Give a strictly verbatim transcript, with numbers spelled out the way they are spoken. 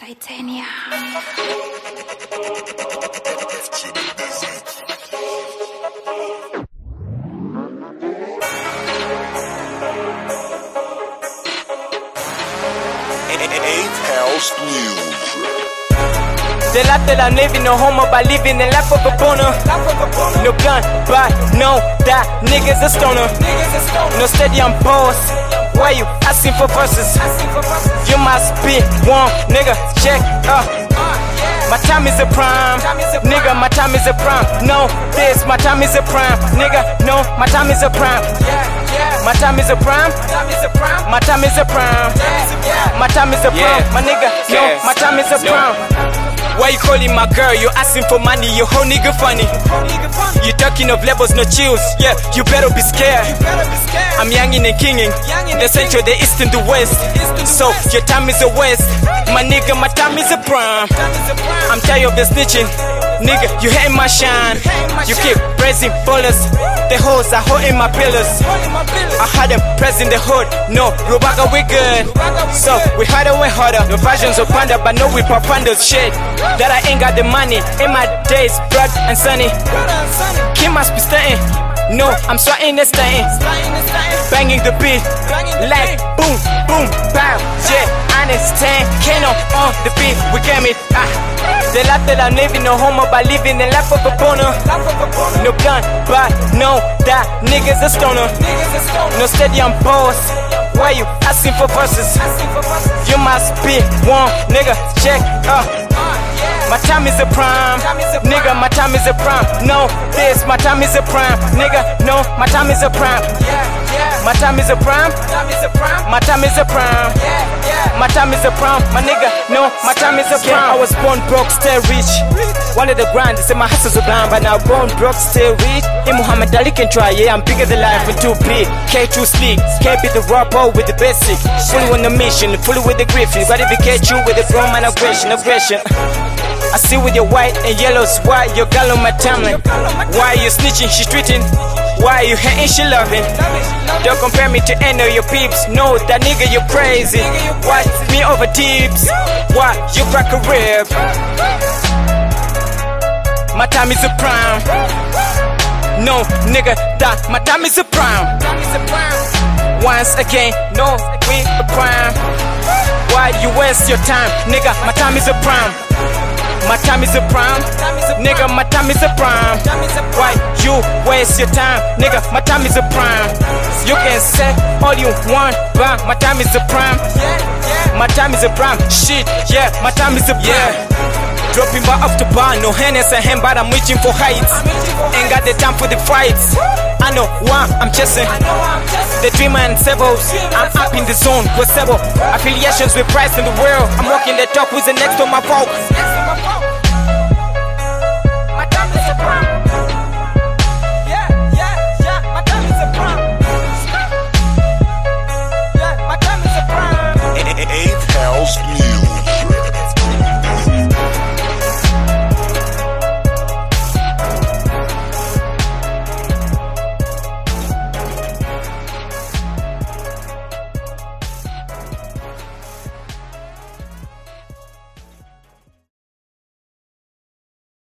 Titania. eighth House Music. The life that I'm living, no homo by living the life of a boner. No gun, but no, that nigga's a stoner. No stadium boss, why you asking for verses? You must be one, nigga, check up. My time is a prime, nigga, my time is a prime. No, this, my time is a prime, nigga, no, my time is a prime. My time is a prime, my time is a prime, my time is a prime, my nigga, no, my time is a prime. Why you calling my girl? You asking for money, you whole nigga funny. You talking of levels, no chills, yeah, you better be scared. I'm youngin' and kingin', the central, the east and the west. So, your time is a waste, my nigga, my time is a prime. I'm tired of the snitching, nigga, you hating my shine. You keep praising ballers, the hoes are holding my pillars. I had them pressing the hood, no, Rubaga we good. So, we harder, we harder. No versions of panda, but no we profandos shit. That I ain't got the money, in my days, bright and sunny. Kim must be stunting, no, I'm swatting and stunting. Banging the beat, like boom, boom, pow, yeah, I understand. Kano on the beat, we get me, ah. The life that I'm living, no homo by living the life of a boner. No gun, but no, that nigga's a stoner. No stadium boss, why you asking for verses? You must be one, nigga, check up. My time is a prime, nigga, my time is a prime. No, this, my time is a prime, nigga, no, my time is a prime. My time is a prime, my time is a prime, my time is a prime, my nigga, no, my time is a prime. I was born broke, still rich. One of the grand, they say my hustle's a blind, but now born broke, still rich. In Muhammad Ali can try, yeah, I'm bigger than life in two P. K two sleek, can't be the rapper with the basic. Fully on the mission, fully with the griffin. Gratificate you with the grown man aggression, aggression. I see with your white and yellows, why your girl on my timeline? Why you snitching, she treating? Why you hating, she loving? Don't compare me to any of your peeps. No, that nigga you crazy. Why me over tips? Why you crack a rib? My time is a prime. No, nigga, that my time is a prime. Once again, no, we a prime. Why you waste your time? Nigga, my time is a prime. My time is a prime, nigga, my time is a prime. Why you waste your time, nigga, my time is a prime. You can say all you want, but my time is a prime. My time is a prime, shit, yeah, my time is a prime. Dropping bar after bar, no hands and hand, but I'm reaching for heights. Ain't got the time for the fights. I know why I'm chasing the dreamer and sevels. I'm up in the zone with several affiliations with price in the world. I'm walking the talk with the next on my folk. My time is a prime.